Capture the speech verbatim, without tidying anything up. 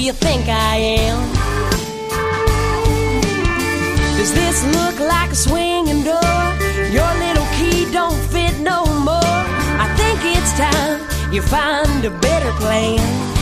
you think I am? Does this look like a swinging door? Your little key don't fit no more. I think it's time you find a better plan.